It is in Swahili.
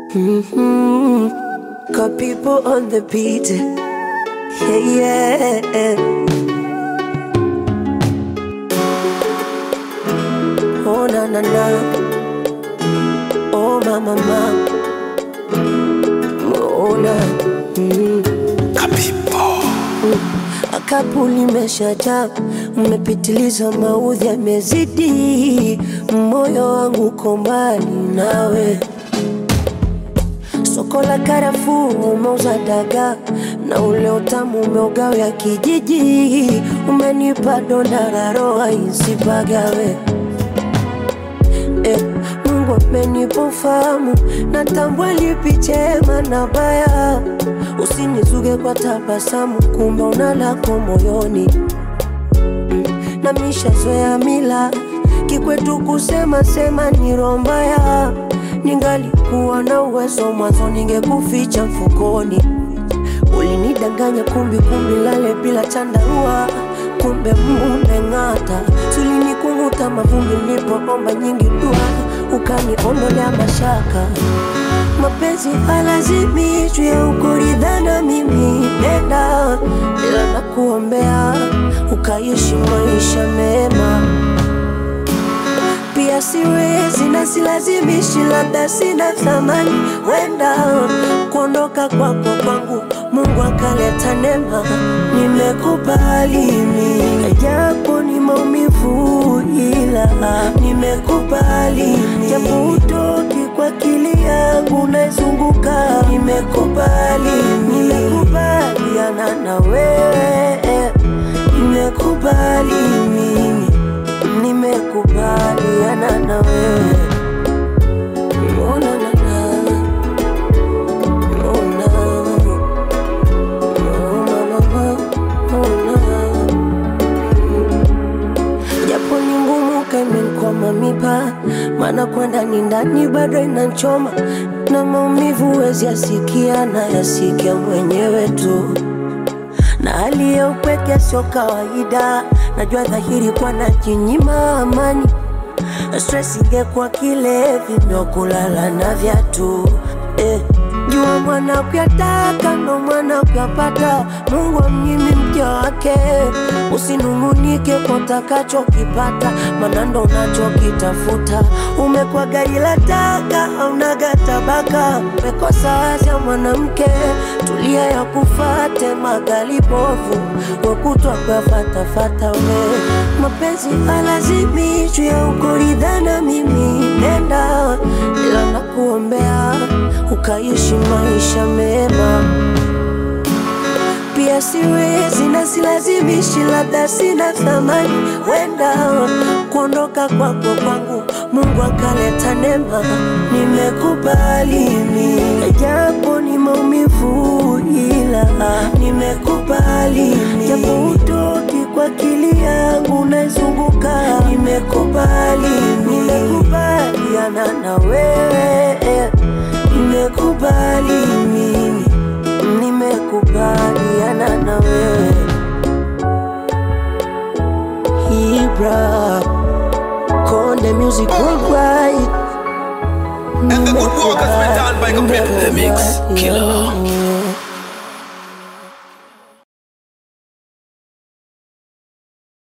Got people on the beat. Yeah, yeah. Oh na na na. Oh mama mama. Oh na. Akapu limeshajaa, umepitiliza, maudhi yamezidi, moyo wangu uko mbali nawe. Soko la karafuu umeuza dagaa, na ule utamu umeugawia kijiji. Umenipa donda la roho isipagawe. Mungu amenipa ufahamu, natambua lipi chema na baya. Usinizuge kwa tabasamu, kumbe una lako moyoni. Na mishazoea mila, kikwetu kusema sema ni roho mbaya. Ningalikuwa na uwezo mwanzo ningekuficha mfukoni. Ulinidanganya kumbi lale bila chandarua, kumbe umeng'ata. Ulinikunguta mavumbi nilipoomba nyingi dua, ukaniondolea mashaka. Mapenzi halazimishwi, ukuridhana mimi nenda, ila nakuombea ukaishi maisha mema. Pia siwezi na silazimishi, labda sina thamani, wenda kuondoka kwako kwangu Mungu akaleta neema. Nimekubali mimi, japo ni maumivu, ila nimekubali mimi, japo utoki kwa akili yangu naizunguka. Nimekubali mimi, nimekubaliana na wewe. Nimekubali mimi, nimekubaliana na wewe. Oh na na na, oh na, oh mama, oh na. Japo ni ngumu kaimekwama mipa, maana kwenda ni ndani bado inachoma. Na maumivu wezi yasikia, na yasikia mwenyewe tu. Na hali ya upweke sio kawaida, najua dhahiri kwa najinyima amani. Stress ingekuwa kilevi, ndio kulala na viatu. Jua mwana kuyataka, ndo mwana kuyapata. Mungu amnyimi mja wake, usinungunike kwa utakachokipata, maana ndo unachokitafuta. Umekuwa gari la taka, haunaga tabaka. Umekosa haja mwanamke, tulia ya kufate magali bovu, wakutwa kwa fata we. Mapenzi halazimishwi, ya ukuridhana mimi nenda, ila nakuombea ukaishi maisha mema. Pia siwezi na silazimishi, labda sina thamani, wenda kuondoka kwako kwangu Mungu akaleta neema. Nimekubali mimi, japo ni maumivu, ila nimekubali mimi, japo utoki kwa akili yangu naizunguka. Nimekubali mimi, nimekubaliana na wewe. Nimekubali mimi, nimekubaliana na wewe. Ibra Konde Music Worldwide. And the good work has been done by the Mix Killer.